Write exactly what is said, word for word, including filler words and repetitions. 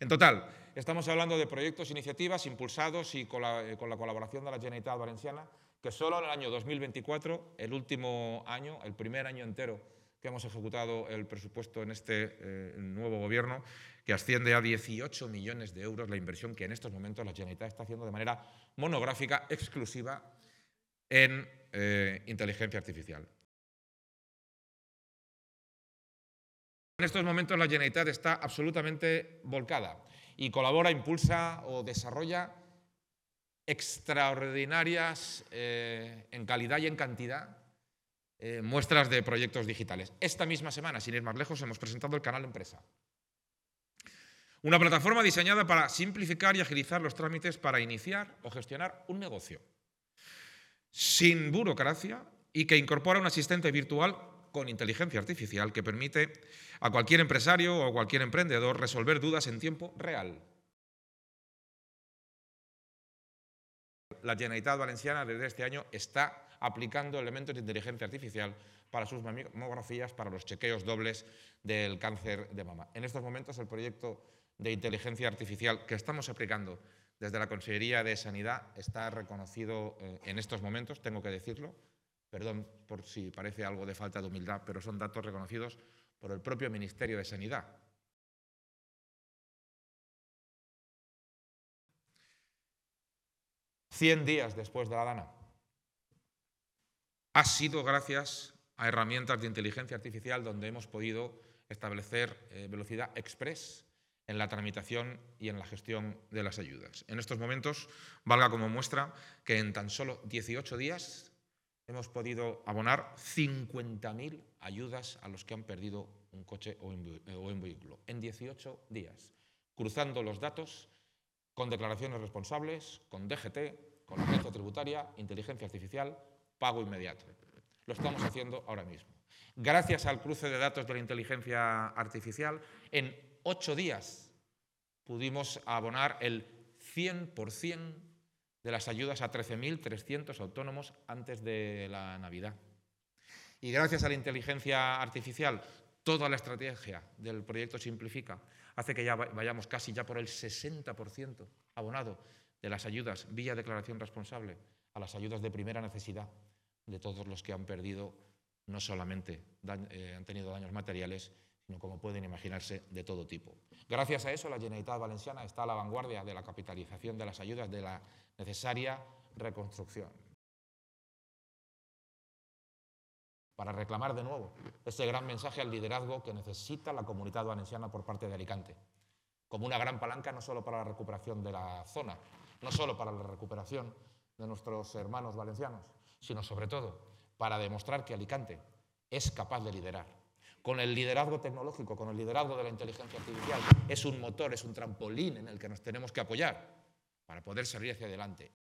En total, estamos hablando de proyectos e iniciativas impulsados y con la, con la colaboración de la Generalitat Valenciana, que solo en el año dos mil veinticuatro, el último año, el primer año entero que hemos ejecutado el presupuesto en este eh, nuevo gobierno, que asciende a dieciocho millones de euros la inversión que en estos momentos la Generalitat está haciendo de manera monográfica, exclusiva, en eh, inteligencia artificial. En estos momentos la Generalitat está absolutamente volcada y colabora, impulsa o desarrolla extraordinarias eh, en calidad y en cantidad eh, muestras de proyectos digitales. Esta misma semana, sin ir más lejos, hemos presentado el canal Empresa. Una plataforma diseñada para simplificar y agilizar los trámites para iniciar o gestionar un negocio, sin burocracia y que incorpora un asistente virtual con inteligencia artificial que permite a cualquier empresario o a cualquier emprendedor resolver dudas en tiempo real. La Generalitat Valenciana desde este año está aplicando elementos de inteligencia artificial para sus mamografías, para los chequeos dobles del cáncer de mama. En estos momentos el proyecto de inteligencia artificial que estamos aplicando desde la Consellería de Sanidad está reconocido eh, en estos momentos, tengo que decirlo, perdón por si parece algo de falta de humildad, pero son datos reconocidos por el propio Ministerio de Sanidad. cien días después de la DANA. Ha sido gracias a herramientas de inteligencia artificial donde hemos podido establecer eh, velocidad express en la tramitación y en la gestión de las ayudas. En estos momentos, valga como muestra que en tan solo dieciocho días hemos podido abonar cincuenta mil ayudas a los que han perdido un coche o un vehículo. En dieciocho días, cruzando los datos con declaraciones responsables, con D G T, con la agencia tributaria, inteligencia artificial, pago inmediato. Lo estamos haciendo ahora mismo. Gracias al cruce de datos de la inteligencia artificial, en ocho días pudimos abonar el cien por cien de las ayudas a trece mil trescientos autónomos antes de la Navidad. Y gracias a la inteligencia artificial, toda la estrategia del proyecto Simplifica hace que ya vayamos casi ya por el sesenta por ciento abonado de las ayudas vía declaración responsable a las ayudas de primera necesidad de todos los que han perdido, no solamente eh, han tenido daños materiales, sino, como pueden imaginarse, de todo tipo. Gracias a eso, la Generalitat Valenciana está a la vanguardia de la capitalización de las ayudas de la necesaria reconstrucción. Para reclamar de nuevo ese gran mensaje al liderazgo que necesita la Comunitat Valenciana por parte de Alicante, como una gran palanca no solo para la recuperación de la zona, no solo para la recuperación de nuestros hermanos valencianos, sino sobre todo para demostrar que Alicante es capaz de liderar. Con el liderazgo tecnológico, con el liderazgo de la inteligencia artificial, es un motor, es un trampolín en el que nos tenemos que apoyar para poder salir hacia adelante.